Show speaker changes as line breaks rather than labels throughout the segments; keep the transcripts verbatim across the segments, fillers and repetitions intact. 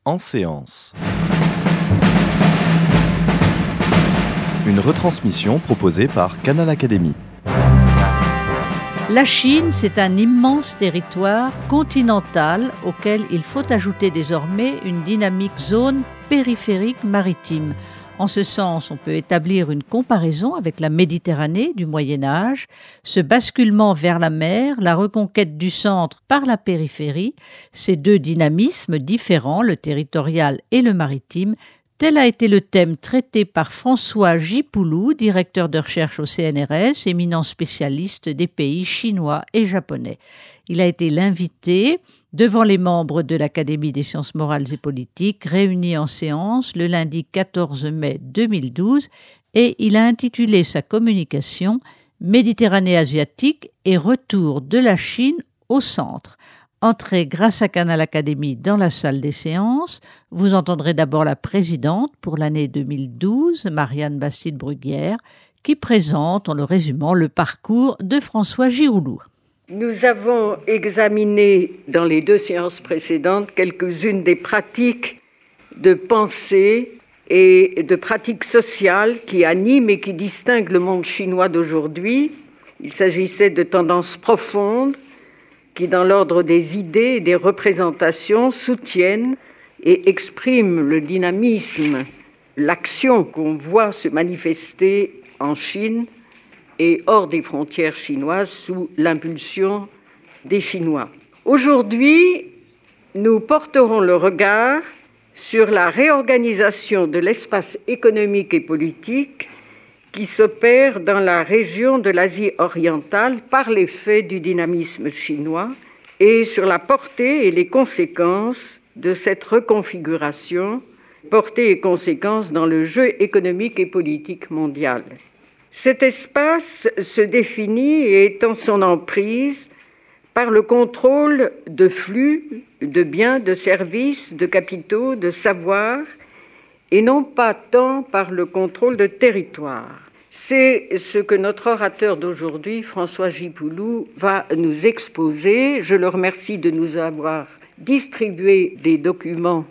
En séance. Une retransmission proposée par Canal Académie.
La Chine, c'est un immense territoire continental auquel il faut ajouter désormais une dynamique zone périphérique maritime. En ce sens, on peut établir une comparaison avec la Méditerranée du Moyen-Âge, ce basculement vers la mer, la reconquête du centre par la périphérie, ces deux dynamismes différents, le territorial et le maritime. Tel a été le thème traité par François Jipoulou, directeur de recherche au C N R S, éminent spécialiste des pays chinois et japonais. Il a été l'invité devant les membres de l'Académie des sciences morales et politiques, réunis en séance le lundi quatorze mai deux mille douze, et il a intitulé sa communication « Méditerranée asiatique et retour de la Chine au centre ». Entrez grâce à Canal Académie dans la salle des séances. Vous entendrez d'abord la présidente pour l'année deux mille douze, Marianne Bastide-Bruguière, qui présente, en le résumant, le parcours de François Jipoulou.
Nous avons examiné dans les deux séances précédentes quelques-unes des pratiques de pensée et de pratiques sociales qui animent et qui distinguent le monde chinois d'aujourd'hui. Il s'agissait de tendances profondes qui, dans l'ordre des idées et des représentations, soutiennent et expriment le dynamisme, l'action qu'on voit se manifester en Chine et hors des frontières chinoises sous l'impulsion des Chinois. Aujourd'hui, nous porterons le regard sur la réorganisation de l'espace économique et politique qui s'opère dans la région de l'Asie orientale par l'effet du dynamisme chinois et sur la portée et les conséquences de cette reconfiguration, portée et conséquences dans le jeu économique et politique mondial. Cet espace se définit et étend son emprise par le contrôle de flux, de biens, de services, de capitaux, de savoirs, et non pas tant par le contrôle de territoire. C'est ce que notre orateur d'aujourd'hui, François Jipoulou, va nous exposer. Je le remercie de nous avoir distribué des documents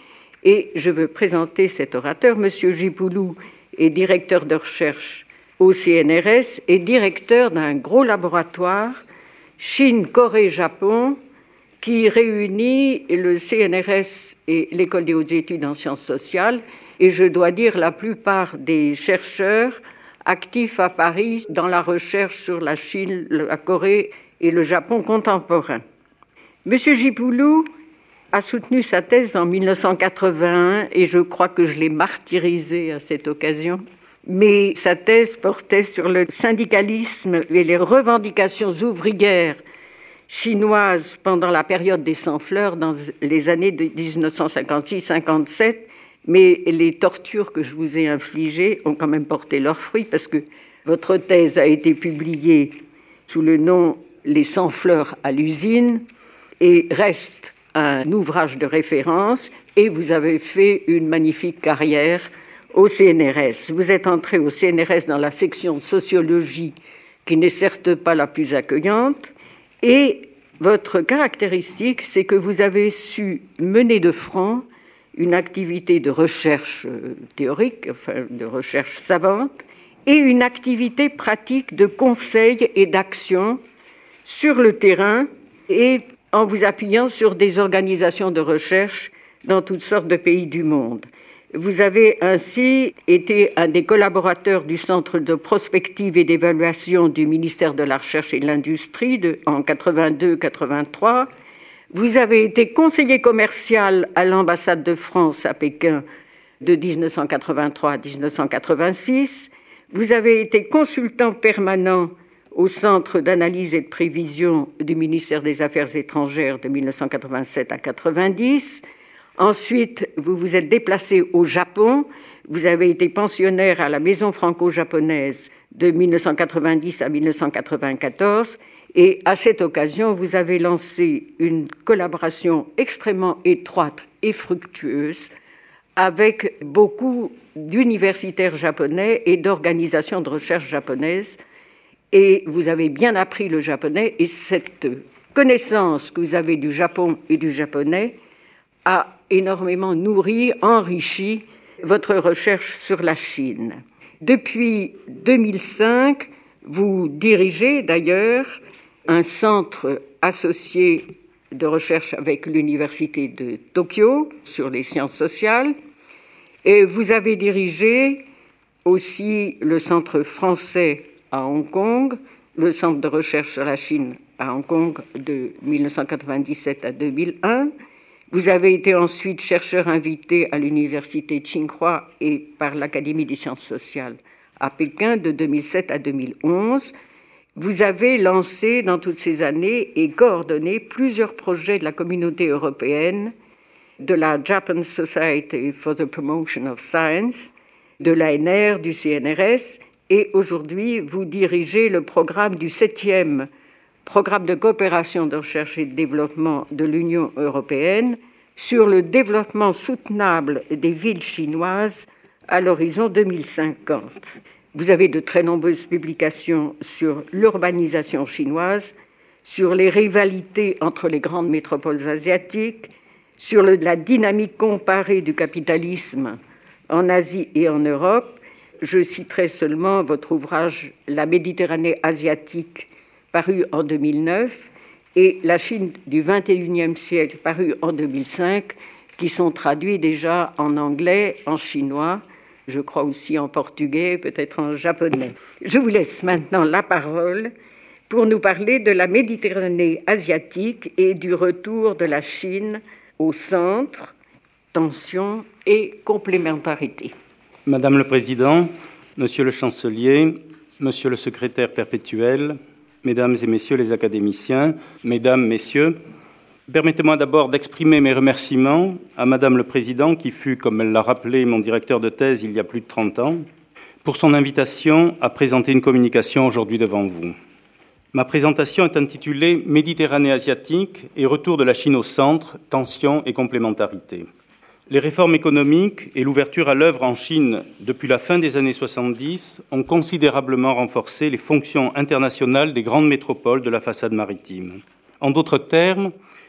et je veux présenter cet orateur. Monsieur Jipoulou est directeur de recherche au C N R S et directeur d'un gros laboratoire Chine, Corée, Japon qui réunit le C N R S et l'École des hautes études en sciences sociales. Et je dois dire la plupart des chercheurs actifs à Paris dans la recherche sur la Chine, la Corée et le Japon contemporain. Monsieur Jipoulou a soutenu sa thèse en mille neuf cent quatre-vingt-un et je crois que je l'ai martyrisé à cette occasion. Mais sa thèse portait sur le syndicalisme et les revendications ouvrières chinoises pendant la période des Sans-Fleurs dans les années de dix-neuf cent cinquante-six cinquante-sept. Mais les tortures que je vous ai infligées ont quand même porté leurs fruits parce que votre thèse a été publiée sous le nom « Les Sans-Fleurs à l'usine » et reste un ouvrage de référence et vous avez fait une magnifique carrière au C N R S. Vous êtes entré au C N R S dans la section de sociologie qui n'est certes pas la plus accueillante et votre caractéristique, c'est que vous avez su mener de front une activité de recherche théorique, enfin de recherche savante, et une activité pratique de conseil et d'action sur le terrain et en vous appuyant sur des organisations de recherche dans toutes sortes de pays du monde. Vous avez ainsi été un des collaborateurs du Centre de prospective et d'évaluation du ministère de la Recherche et de l'Industrie de, en quatre-vingt-deux quatre-vingt-trois. Vous avez été conseiller commercial à l'ambassade de France à Pékin de dix-neuf cent quatre-vingt-trois à dix-neuf cent quatre-vingt-six. Vous avez été consultant permanent au Centre d'analyse et de prévision du ministère des Affaires étrangères de mille neuf cent quatre-vingt-sept à quatre-vingt-dix. Ensuite, vous vous êtes déplacé au Japon. Vous avez été pensionnaire à la Maison franco-japonaise de mille neuf cent quatre-vingt-dix à mille neuf cent quatre-vingt-quatorze. Et à cette occasion, vous avez lancé une collaboration extrêmement étroite et fructueuse avec beaucoup d'universitaires japonais et d'organisations de recherche japonaises. Et vous avez bien appris le japonais. Et cette connaissance que vous avez du Japon et du japonais a énormément nourri, enrichi votre recherche sur la Chine. Depuis deux mille cinq, vous dirigez d'ailleurs un centre associé de recherche avec l'Université de Tokyo sur les sciences sociales. Et vous avez dirigé aussi le Centre français à Hong Kong, le Centre de recherche sur la Chine à Hong Kong de mille neuf cent quatre-vingt-dix-sept à deux mille un. Vous avez été ensuite chercheur invité à l'Université Tsinghua et par l'Académie des sciences sociales à Pékin de deux mille sept à deux mille onze. Vous avez lancé dans toutes ces années et coordonné plusieurs projets de la communauté européenne, de la Japan Society for the Promotion of Science, de l'A N R, du C N R S, et aujourd'hui, vous dirigez le programme du septième programme de coopération de recherche et de développement de l'Union européenne sur le développement soutenable des villes chinoises à l'horizon deux mille cinquante. Vous avez de très nombreuses publications sur l'urbanisation chinoise, sur les rivalités entre les grandes métropoles asiatiques, sur le, la dynamique comparée du capitalisme en Asie et en Europe. Je citerai seulement votre ouvrage « La Méditerranée asiatique » paru en deux mille neuf et « La Chine du vingt et unième siècle » paru en deux mille cinq, qui sont traduits déjà en anglais, en chinois, je crois aussi en portugais, peut-être en japonais. Je vous laisse maintenant la parole pour nous parler de la Méditerranée asiatique et du retour de la Chine au centre, tension et complémentarité.
Madame le Président, Monsieur le Chancelier, Monsieur le Secrétaire perpétuel, Mesdames et Messieurs les académiciens, Mesdames, Messieurs, permettez-moi d'abord d'exprimer mes remerciements à Madame le Président, qui fut, comme elle l'a rappelé, mon directeur de thèse il y a plus de trente ans, pour son invitation à présenter une communication aujourd'hui devant vous. Ma présentation est intitulée « Méditerranée asiatique et retour de la Chine au centre, tensions et complémentarité ». Les réformes économiques et l'ouverture à l'œuvre en Chine depuis la fin des années soixante-dix ont considérablement renforcé les fonctions internationales des grandes métropoles de la façade maritime. En d'autres termes,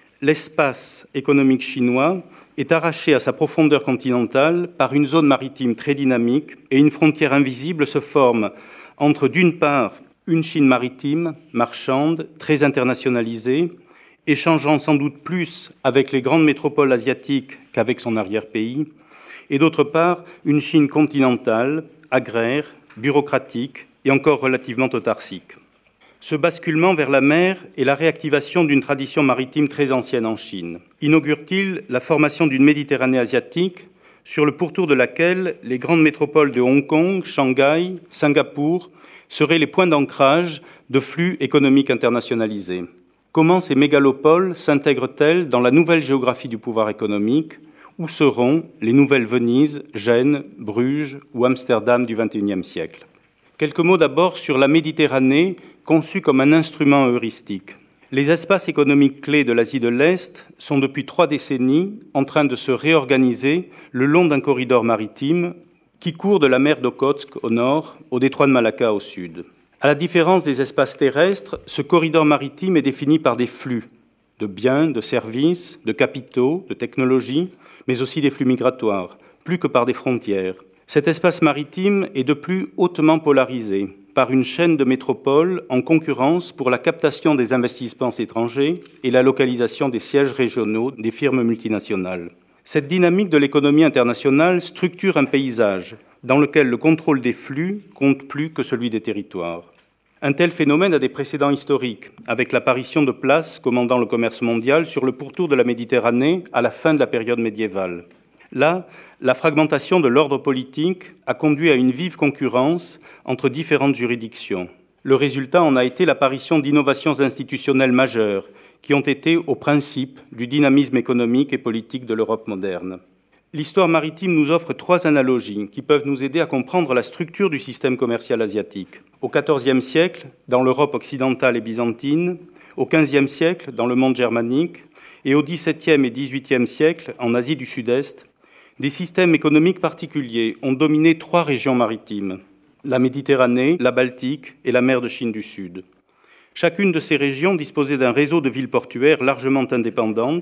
l'espace économique chinois est arraché à sa profondeur continentale par une zone maritime très dynamique et une frontière invisible se forme entre, d'une part, une Chine maritime, marchande, très internationalisée, échangeant sans doute plus avec les grandes métropoles asiatiques qu'avec son arrière-pays, et d'autre part, une Chine continentale, agraire, bureaucratique et encore relativement autarcique. Ce basculement vers la mer est la réactivation d'une tradition maritime très ancienne en Chine. Inaugure-t-il la formation d'une Méditerranée asiatique sur le pourtour de laquelle les grandes métropoles de Hong Kong, Shanghai, Singapour seraient les points d'ancrage de flux économiques internationalisés? Comment ces mégalopoles s'intègrent-elles dans la nouvelle géographie du pouvoir économique? Où seront les nouvelles Venise, Gênes, Bruges ou Amsterdam du vingt et unième siècle? Quelques mots d'abord sur la Méditerranée, conçue comme un instrument heuristique. Les espaces économiques clés de l'Asie de l'Est sont depuis trois décennies en train de se réorganiser le long d'un corridor maritime qui court de la mer d'Okhotsk au nord au détroit de Malacca au sud. À la différence des espaces terrestres, ce corridor maritime est défini par des flux de biens, de services, de capitaux, de technologies, mais aussi des flux migratoires, plus que par des frontières. Cet espace maritime est de plus hautement polarisé par une chaîne de métropoles en concurrence pour la captation des investissements étrangers et la localisation des sièges régionaux des firmes multinationales. Cette dynamique de l'économie internationale structure un paysage dans lequel le contrôle des flux compte plus que celui des territoires. Un tel phénomène a des précédents historiques, avec l'apparition de places commandant le commerce mondial sur le pourtour de la Méditerranée à la fin de la période médiévale. Là, la fragmentation de l'ordre politique a conduit à une vive concurrence entre différentes juridictions. Le résultat en a été l'apparition d'innovations institutionnelles majeures qui ont été au principe du dynamisme économique et politique de l'Europe moderne. L'histoire maritime nous offre trois analogies qui peuvent nous aider à comprendre la structure du système commercial asiatique. Au quatorzième siècle, dans l'Europe occidentale et byzantine, au quinzième siècle, dans le monde germanique, et au dix-septième et dix-huitième siècle, en Asie du Sud-Est, des systèmes économiques particuliers ont dominé trois régions maritimes, la Méditerranée, la Baltique et la mer de Chine du Sud. Chacune de ces régions disposait d'un réseau de villes portuaires largement indépendantes,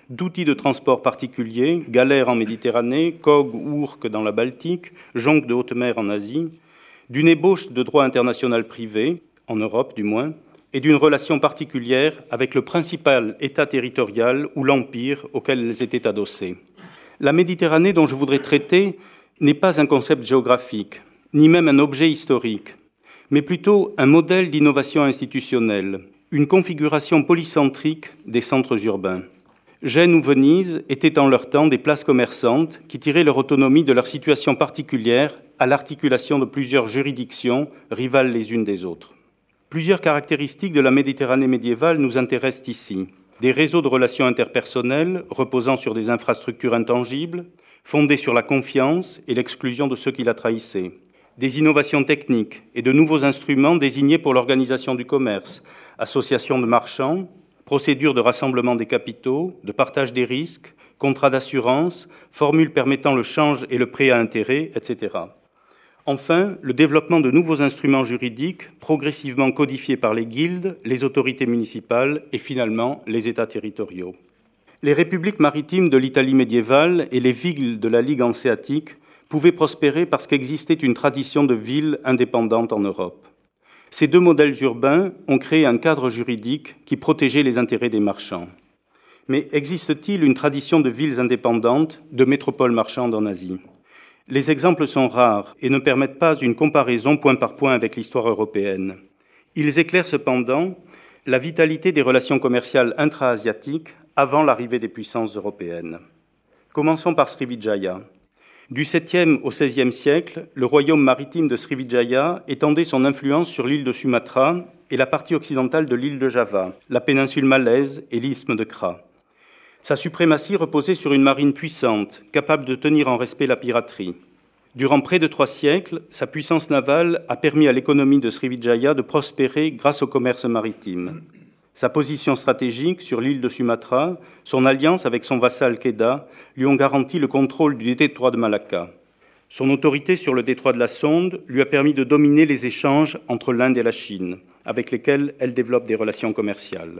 d'outils de transport particuliers, galères en Méditerranée, cogs ou ourques dans la Baltique, jonques de haute mer en Asie, d'une ébauche de droit international privé, en Europe du moins, et d'une relation particulière avec le principal État territorial ou l'empire auquel elles étaient adossées. La Méditerranée dont je voudrais traiter n'est pas un concept géographique, ni même un objet historique, mais plutôt un modèle d'innovation institutionnelle, une configuration polycentrique des centres urbains. Gênes ou Venise étaient en leur temps des places commerçantes qui tiraient leur autonomie de leur situation particulière à l'articulation de plusieurs juridictions rivales les unes des autres. Plusieurs caractéristiques de la Méditerranée médiévale nous intéressent ici. Des réseaux de relations interpersonnelles reposant sur des infrastructures intangibles, fondées sur la confiance et l'exclusion de ceux qui la trahissaient. Des innovations techniques et de nouveaux instruments désignés pour l'organisation du commerce, associations de marchands, procédures de rassemblement des capitaux, de partage des risques, contrats d'assurance, formules permettant le change et le prêt à intérêt, et cetera. Enfin, le développement de nouveaux instruments juridiques progressivement codifiés par les guildes, les autorités municipales et finalement les États territoriaux. Les républiques maritimes de l'Italie médiévale et les villes de la Ligue hanséatique pouvaient prospérer parce qu'existait une tradition de villes indépendantes en Europe. Ces deux modèles urbains ont créé un cadre juridique qui protégeait les intérêts des marchands. Mais existe-t-il une tradition de villes indépendantes, de métropoles marchandes en Asie ? Les exemples sont rares et ne permettent pas une comparaison point par point avec l'histoire européenne. Ils éclairent cependant la vitalité des relations commerciales intra-asiatiques avant l'arrivée des puissances européennes. Commençons par Srivijaya. Du septième au seizième siècle, le royaume maritime de Srivijaya étendait son influence sur l'île de Sumatra et la partie occidentale de l'île de Java, la péninsule malaise et l'isthme de Kra. Sa suprématie reposait sur une marine puissante, capable de tenir en respect la piraterie. Durant près de trois siècles, sa puissance navale a permis à l'économie de Srivijaya de prospérer grâce au commerce maritime. Sa position stratégique sur l'île de Sumatra, son alliance avec son vassal Kedah, lui ont garanti le contrôle du détroit de Malacca. Son autorité sur le détroit de la Sonde lui a permis de dominer les échanges entre l'Inde et la Chine, avec lesquels elle développe des relations commerciales.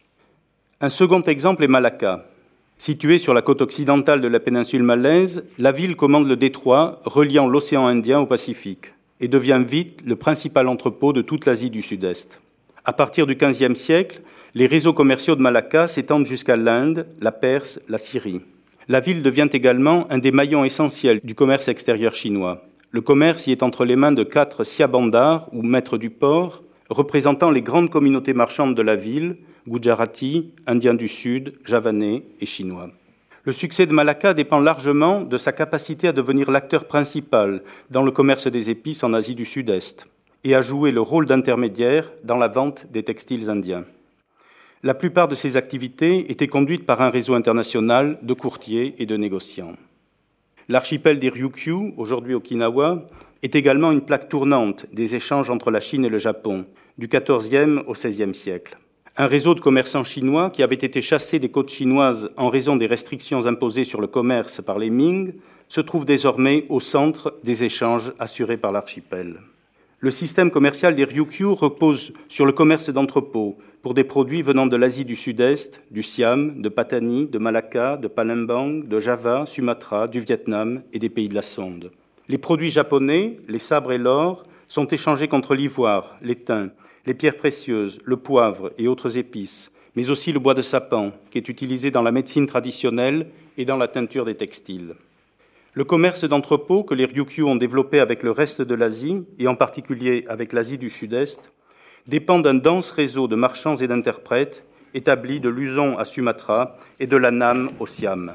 Un second exemple est Malacca. Située sur la côte occidentale de la péninsule malaise, la ville commande le détroit reliant l'océan Indien au Pacifique et devient vite le principal entrepôt de toute l'Asie du Sud-Est. À partir du quinzième siècle, les réseaux commerciaux de Malacca s'étendent jusqu'à l'Inde, la Perse, la Syrie. La ville devient également un des maillons essentiels du commerce extérieur chinois. Le commerce y est entre les mains de quatre siabandars, ou maîtres du port, représentant les grandes communautés marchandes de la ville, Gujarati, Indiens du Sud, Javanais et Chinois. Le succès de Malacca dépend largement de sa capacité à devenir l'acteur principal dans le commerce des épices en Asie du Sud-Est et à jouer le rôle d'intermédiaire dans la vente des textiles indiens. La plupart de ces activités étaient conduites par un réseau international de courtiers et de négociants. L'archipel des Ryukyu, aujourd'hui Okinawa, est également une plaque tournante des échanges entre la Chine et le Japon, du quatorzième au seizième siècle. Un réseau de commerçants chinois qui avait été chassé des côtes chinoises en raison des restrictions imposées sur le commerce par les Ming se trouve désormais au centre des échanges assurés par l'archipel. Le système commercial des Ryukyu repose sur le commerce d'entrepôts pour des produits venant de l'Asie du Sud-Est, du Siam, de Patani, de Malacca, de Palembang, de Java, Sumatra, du Vietnam et des pays de la Sonde. Les produits japonais, les sabres et l'or, sont échangés contre l'ivoire, l'étain, les pierres précieuses, le poivre et autres épices, mais aussi le bois de sapin, qui est utilisé dans la médecine traditionnelle et dans la teinture des textiles. Le commerce d'entrepôts que les Ryukyu ont développé avec le reste de l'Asie, et en particulier avec l'Asie du Sud-Est, dépend d'un dense réseau de marchands et d'interprètes établis de Luzon à Sumatra et de l'Annam au Siam.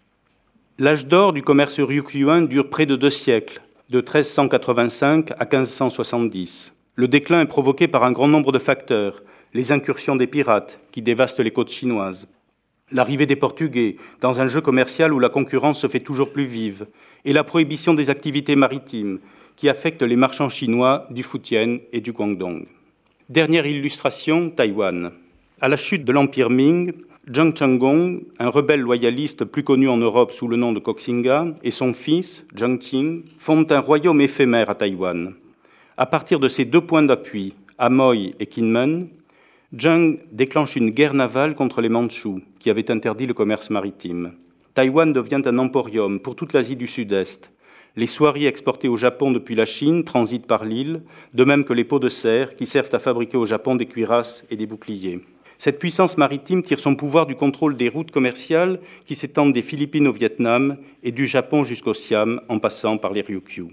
L'âge d'or du commerce ryukyuin dure près de deux siècles, de treize cent quatre-vingt-cinq à quinze cent soixante-dix. Le déclin est provoqué par un grand nombre de facteurs, les incursions des pirates qui dévastent les côtes chinoises, l'arrivée des Portugais dans un jeu commercial où la concurrence se fait toujours plus vive, et la prohibition des activités maritimes qui affectent les marchands chinois du Fujian et du Guangdong. Dernière illustration, Taïwan. À la chute de l'Empire Ming, Zheng Chenggong, un rebelle loyaliste plus connu en Europe sous le nom de Koxinga, et son fils, Zheng Qing, fondent un royaume éphémère à Taïwan. À partir de ces deux points d'appui, Amoy et Kinmen, Zheng déclenche une guerre navale contre les Mandchous, qui avait interdit le commerce maritime. Taïwan devient un emporium pour toute l'Asie du Sud-Est. Les soieries exportées au Japon depuis la Chine transitent par l'île, de même que les peaux de cerf qui servent à fabriquer au Japon des cuirasses et des boucliers. Cette puissance maritime tire son pouvoir du contrôle des routes commerciales qui s'étendent des Philippines au Vietnam et du Japon jusqu'au Siam en passant par les Ryukyu.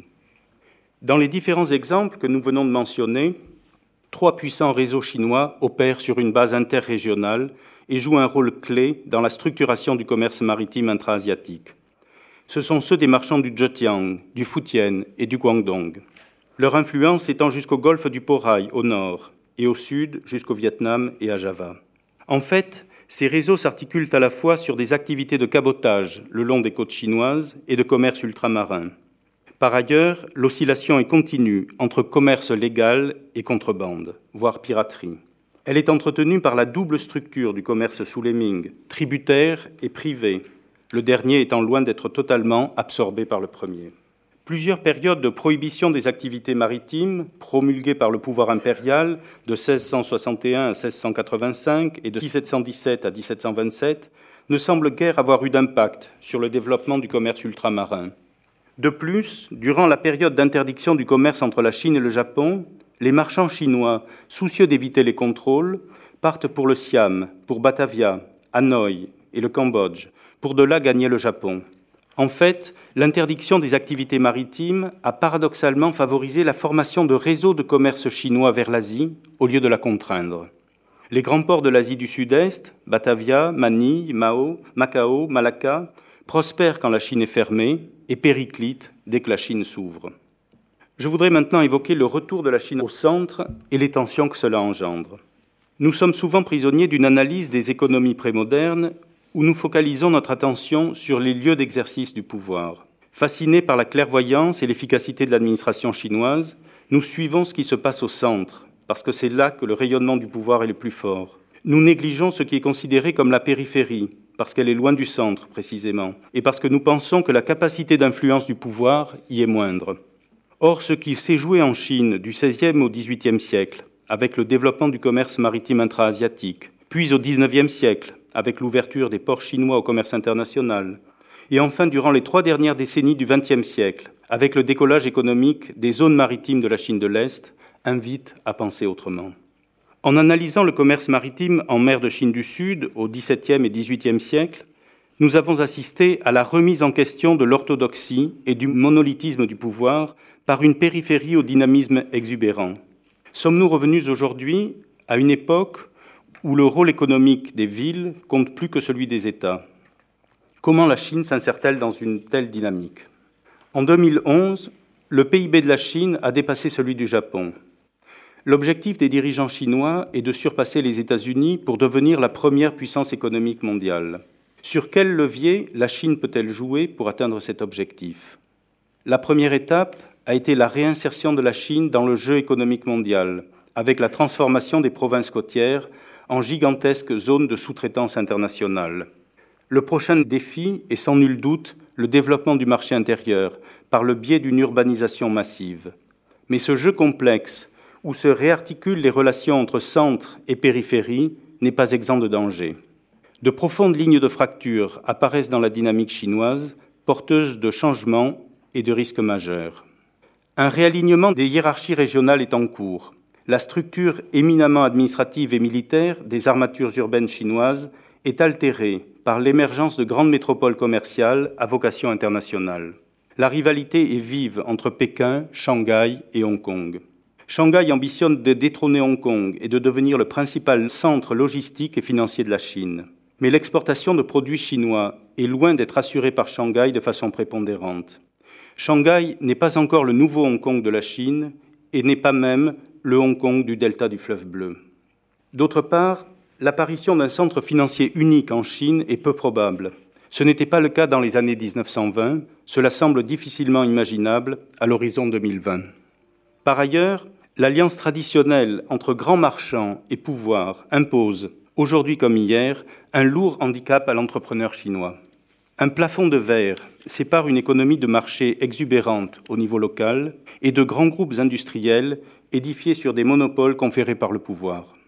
Dans les différents exemples que nous venons de mentionner, trois puissants réseaux chinois opèrent sur une base interrégionale et jouent un rôle clé dans la structuration du commerce maritime intra-asiatique. Ce sont ceux des marchands du Zhejiang, du Fujian et du Guangdong. Leur influence s'étend jusqu'au golfe du Porai au nord et au sud jusqu'au Vietnam et à Java. En fait, ces réseaux s'articulent à la fois sur des activités de cabotage le long des côtes chinoises et de commerce ultramarin. Par ailleurs, l'oscillation est continue entre commerce légal et contrebande, voire piraterie. Elle est entretenue par la double structure du commerce sous les Ming, tributaire et privé, le dernier étant loin d'être totalement absorbé par le premier. Plusieurs périodes de prohibition des activités maritimes, promulguées par le pouvoir impérial de seize cent soixante et un à seize cent quatre-vingt-cinq et de dix-sept cent dix-sept à dix-sept cent vingt-sept, ne semblent guère avoir eu d'impact sur le développement du commerce ultramarin. De plus, durant la période d'interdiction du commerce entre la Chine et le Japon, les marchands chinois, soucieux d'éviter les contrôles, partent pour le Siam, pour Batavia, Hanoï et le Cambodge, pour de là gagner le Japon. En fait, l'interdiction des activités maritimes a paradoxalement favorisé la formation de réseaux de commerce chinois vers l'Asie au lieu de la contraindre. Les grands ports de l'Asie du Sud-Est, Batavia, Manille, Mao, Macao, Malacca, prospèrent quand la Chine est fermée et périclitent dès que la Chine s'ouvre. Je voudrais maintenant évoquer le retour de la Chine au centre et les tensions que cela engendre. Nous sommes souvent prisonniers d'une analyse des économies prémodernes où nous focalisons notre attention sur les lieux d'exercice du pouvoir. Fascinés par la clairvoyance et l'efficacité de l'administration chinoise, nous suivons ce qui se passe au centre, parce que c'est là que le rayonnement du pouvoir est le plus fort. Nous négligeons ce qui est considéré comme la périphérie, parce qu'elle est loin du centre, précisément, et parce que nous pensons que la capacité d'influence du pouvoir y est moindre. Or, ce qui s'est joué en Chine du seizième au dix-huitième siècle, avec le développement du commerce maritime intra-asiatique, puis au dix-neuvième siècle, avec l'ouverture des ports chinois au commerce international, et enfin durant les trois dernières décennies du vingtième siècle, avec le décollage économique des zones maritimes de la Chine de l'Est, invite à penser autrement. En analysant le commerce maritime en mer de Chine du Sud au dix-septième et dix-huitième siècle, nous avons assisté à la remise en question de l'orthodoxie et du monolithisme du pouvoir par une périphérie au dynamisme exubérant. Sommes-nous revenus aujourd'hui à une époque où le rôle économique des villes compte plus que celui des États? Comment la Chine s'insère-t-elle dans une telle dynamique? En deux mille onze, le P I B de la Chine a dépassé celui du Japon. L'objectif des dirigeants chinois est de surpasser les États-Unis pour devenir la première puissance économique mondiale. Sur quel levier la Chine peut-elle jouer pour atteindre cet objectif? La première étape a été la réinsertion de la Chine dans le jeu économique mondial, avec la transformation des provinces côtières en gigantesques zones de sous-traitance internationale. Le prochain défi est sans nul doute le développement du marché intérieur par le biais d'une urbanisation massive. Mais ce jeu complexe, où se réarticulent les relations entre centre et périphérie, n'est pas exempt de danger. De profondes lignes de fracture apparaissent dans la dynamique chinoise, porteuses de changements et de risques majeurs. Un réalignement des hiérarchies régionales est en cours. La structure éminemment administrative et militaire des armatures urbaines chinoises est altérée par l'émergence de grandes métropoles commerciales à vocation internationale. La rivalité est vive entre Pékin, Shanghai et Hong Kong. Shanghai ambitionne de détrôner Hong Kong et de devenir le principal centre logistique et financier de la Chine. Mais l'exportation de produits chinois est loin d'être assurée par Shanghai de façon prépondérante. Shanghai n'est pas encore le nouveau Hong Kong de la Chine et n'est pas même le Hong Kong du delta du fleuve Bleu. D'autre part, l'apparition d'un centre financier unique en Chine est peu probable. Ce n'était pas le cas dans les années dix-neuf cent vingt, cela semble difficilement imaginable à l'horizon deux mille vingt. Par ailleurs, l'alliance traditionnelle entre grands marchands et pouvoir impose, aujourd'hui comme hier, un lourd handicap à l'entrepreneur chinois. Un plafond de verre sépare une économie de marché exubérante au niveau local et de grands groupes industriels édifiés sur des monopoles conférés par le pouvoir.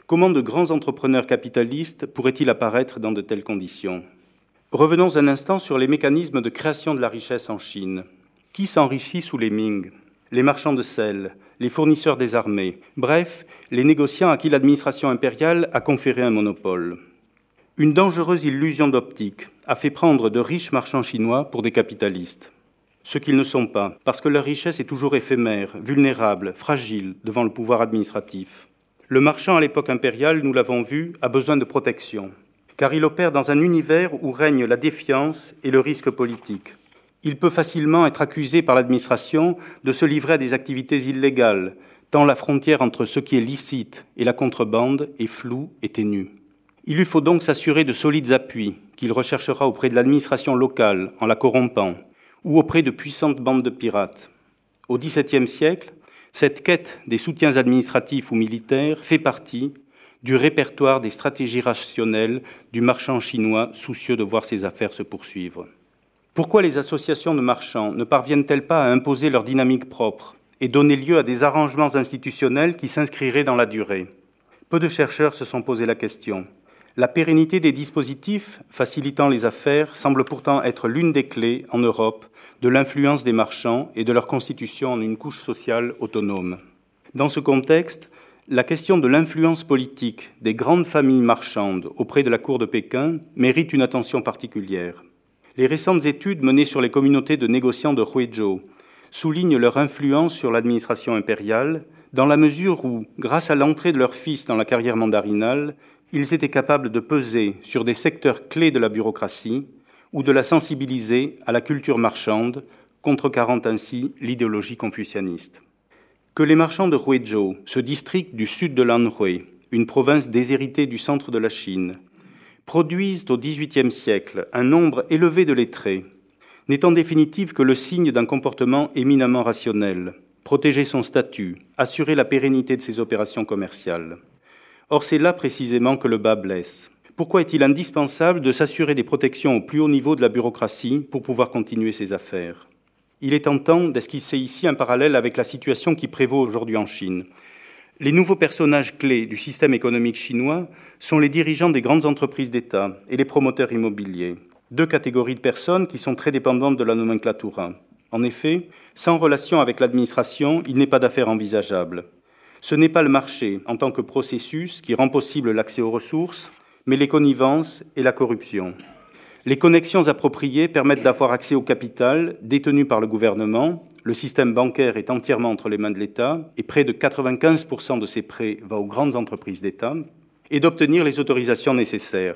Comment de grands entrepreneurs capitalistes pourraient-ils apparaître dans de telles conditions ? Revenons un instant sur les mécanismes de création de la richesse en Chine. Qui s'enrichit sous les Ming ? Les marchands de sel, les fournisseurs des armées, bref, les négociants à qui l'administration impériale a conféré un monopole. Une dangereuse illusion d'optique a fait prendre de riches marchands chinois pour des capitalistes. Ce qu'ils ne sont pas, parce que leur richesse est toujours éphémère, vulnérable, fragile devant le pouvoir administratif. Le marchand à l'époque impériale, nous l'avons vu, a besoin de protection, car il opère dans un univers où règne la défiance et le risque politique. Il peut facilement être accusé par l'administration de se livrer à des activités illégales, tant la frontière entre ce qui est licite et la contrebande est floue et ténue. Il lui faut donc s'assurer de solides appuis qu'il recherchera auprès de l'administration locale en la corrompant, ou auprès de puissantes bandes de pirates. Au dix-septième siècle, cette quête des soutiens administratifs ou militaires fait partie du répertoire des stratégies rationnelles du marchand chinois soucieux de voir ses affaires se poursuivre. Pourquoi les associations de marchands ne parviennent-elles pas à imposer leur dynamique propre et donner lieu à des arrangements institutionnels qui s'inscriraient dans la durée ? Peu de chercheurs se sont posé la question. La pérennité des dispositifs facilitant les affaires semble pourtant être l'une des clés, en Europe, de l'influence des marchands et de leur constitution en une couche sociale autonome. Dans ce contexte, la question de l'influence politique des grandes familles marchandes auprès de la cour de Pékin mérite une attention particulière. Les récentes études menées sur les communautés de négociants de Huizhou soulignent leur influence sur l'administration impériale, dans la mesure où, grâce à l'entrée de leurs fils dans la carrière mandarinale, ils étaient capables de peser sur des secteurs clés de la bureaucratie ou de la sensibiliser à la culture marchande, contrecarrant ainsi l'idéologie confucianiste. Que les marchands de Huizhou, ce district du sud de l'Anhui, une province déshéritée du centre de la Chine, produisent au dix-huitième siècle un nombre élevé de lettrés, n'est en définitive que le signe d'un comportement éminemment rationnel, protéger son statut, assurer la pérennité de ses opérations commerciales. Or, c'est là précisément que le bât blesse. Pourquoi est-il indispensable de s'assurer des protections au plus haut niveau de la bureaucratie pour pouvoir continuer ses affaires ? Il est tentant d'esquisser ici un parallèle avec la situation qui prévaut aujourd'hui en Chine. Les nouveaux personnages clés du système économique chinois sont les dirigeants des grandes entreprises d'État et les promoteurs immobiliers, deux catégories de personnes qui sont très dépendantes de la nomenclatura. En effet, sans relation avec l'administration, il n'est pas d'affaires envisageable. Ce n'est pas le marché en tant que processus qui rend possible l'accès aux ressources, mais les connivences et la corruption. Les connexions appropriées permettent d'avoir accès au capital détenu par le gouvernement. Le système bancaire est entièrement entre les mains de l'État et près de quatre-vingt-quinze pour cent de ces prêts va aux grandes entreprises d'État, et d'obtenir les autorisations nécessaires.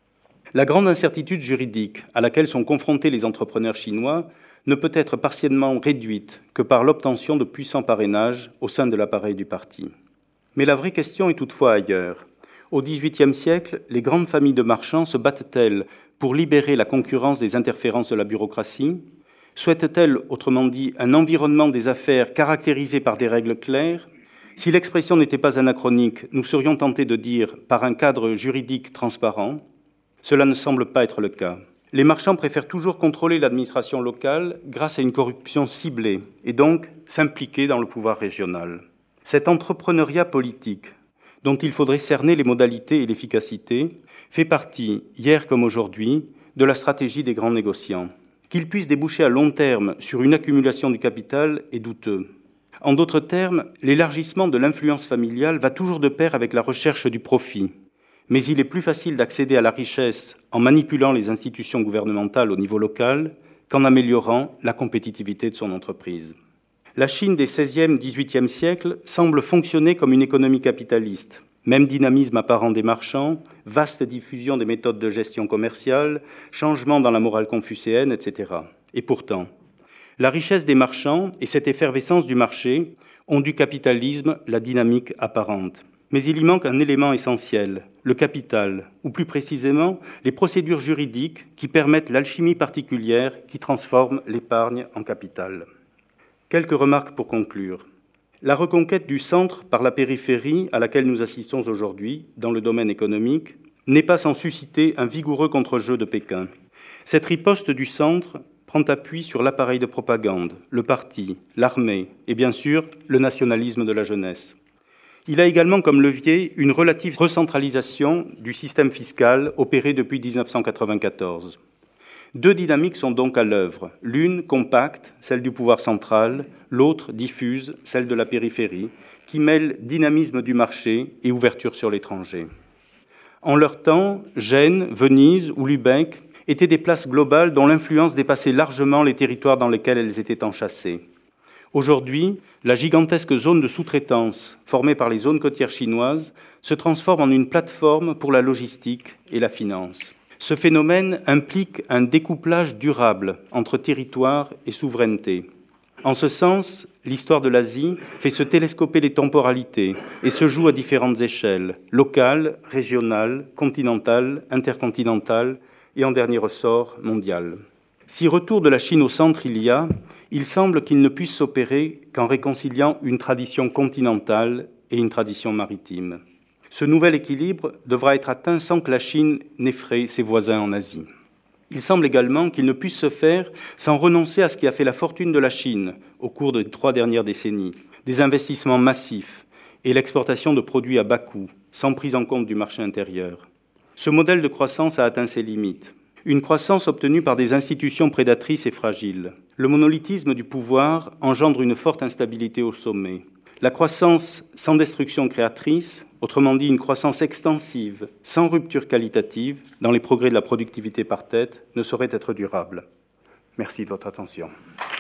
La grande incertitude juridique à laquelle sont confrontés les entrepreneurs chinois ne peut être partiellement réduite que par l'obtention de puissants parrainages au sein de l'appareil du parti. Mais la vraie question est toutefois ailleurs. Au dix-huitième siècle, les grandes familles de marchands se battent-elles pour libérer la concurrence des interférences de la bureaucratie ? Souhaitent-elles, autrement dit, un environnement des affaires caractérisé par des règles claires ? Si l'expression n'était pas anachronique, nous serions tentés de dire par un cadre juridique transparent. Cela ne semble pas être le cas. Les marchands préfèrent toujours contrôler l'administration locale grâce à une corruption ciblée et donc s'impliquer dans le pouvoir régional. Cet entrepreneuriat politique, dont il faudrait cerner les modalités et l'efficacité, fait partie, hier comme aujourd'hui, de la stratégie des grands négociants. Qu'il puisse déboucher à long terme sur une accumulation du capital est douteux. En d'autres termes, l'élargissement de l'influence familiale va toujours de pair avec la recherche du profit. Mais il est plus facile d'accéder à la richesse en manipulant les institutions gouvernementales au niveau local qu'en améliorant la compétitivité de son entreprise. La Chine des seizième et dix-huitième siècles semble fonctionner comme une économie capitaliste. Même dynamisme apparent des marchands, vaste diffusion des méthodes de gestion commerciale, changement dans la morale confucéenne, et cetera. Et pourtant, la richesse des marchands et cette effervescence du marché ont du capitalisme la dynamique apparente. Mais il y manque un élément essentiel, le capital, ou plus précisément les procédures juridiques qui permettent l'alchimie particulière qui transforme l'épargne en capital. Quelques remarques pour conclure. La reconquête du centre par la périphérie à laquelle nous assistons aujourd'hui dans le domaine économique n'est pas sans susciter un vigoureux contre-jeu de Pékin. Cette riposte du centre prend appui sur l'appareil de propagande, le parti, l'armée et bien sûr le nationalisme de la jeunesse. Il a également comme levier une relative recentralisation du système fiscal opérée depuis dix-neuf cent quatre-vingt-quatorze. Deux dynamiques sont donc à l'œuvre. L'une compacte, celle du pouvoir central, l'autre diffuse, celle de la périphérie, qui mêle dynamisme du marché et ouverture sur l'étranger. En leur temps, Gênes, Venise ou Lübeck étaient des places globales dont l'influence dépassait largement les territoires dans lesquels elles étaient enchâssées. Aujourd'hui, la gigantesque zone de sous-traitance formée par les zones côtières chinoises se transforme en une plateforme pour la logistique et la finance. Ce phénomène implique un découplage durable entre territoire et souveraineté. En ce sens, l'histoire de l'Asie fait se télescoper les temporalités et se joue à différentes échelles, locales, régionales, continentales, intercontinentales et en dernier ressort, mondiales. Si retour de la Chine au centre il y a, il semble qu'il ne puisse s'opérer qu'en réconciliant une tradition continentale et une tradition maritime. Ce nouvel équilibre devra être atteint sans que la Chine n'effraie ses voisins en Asie. Il semble également qu'il ne puisse se faire sans renoncer à ce qui a fait la fortune de la Chine au cours des trois dernières décennies, des investissements massifs et l'exportation de produits à bas coût, sans prise en compte du marché intérieur. Ce modèle de croissance a atteint ses limites. Une croissance obtenue par des institutions prédatrices et fragiles. Le monolithisme du pouvoir engendre une forte instabilité au sommet. La croissance sans destruction créatrice, autrement dit une croissance extensive, sans rupture qualitative, dans les progrès de la productivité par tête, ne saurait être durable. Merci de votre attention.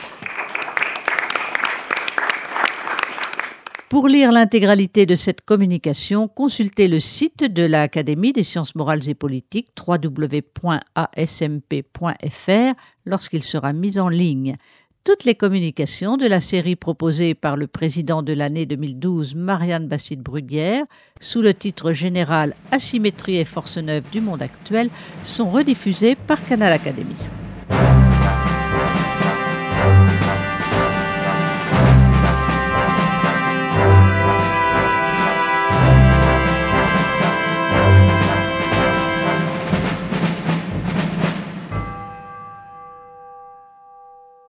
Pour lire l'intégralité de cette communication, consultez le site de l'Académie des sciences morales et politiques, w w w point a s m p point f r, lorsqu'il sera mis en ligne. Toutes les communications de la série proposée par le président de l'année deux mille douze, Marianne Bassite-Bruguière, sous le titre général « Asymétrie et force neuve du monde actuel », sont rediffusées par Canal Académie.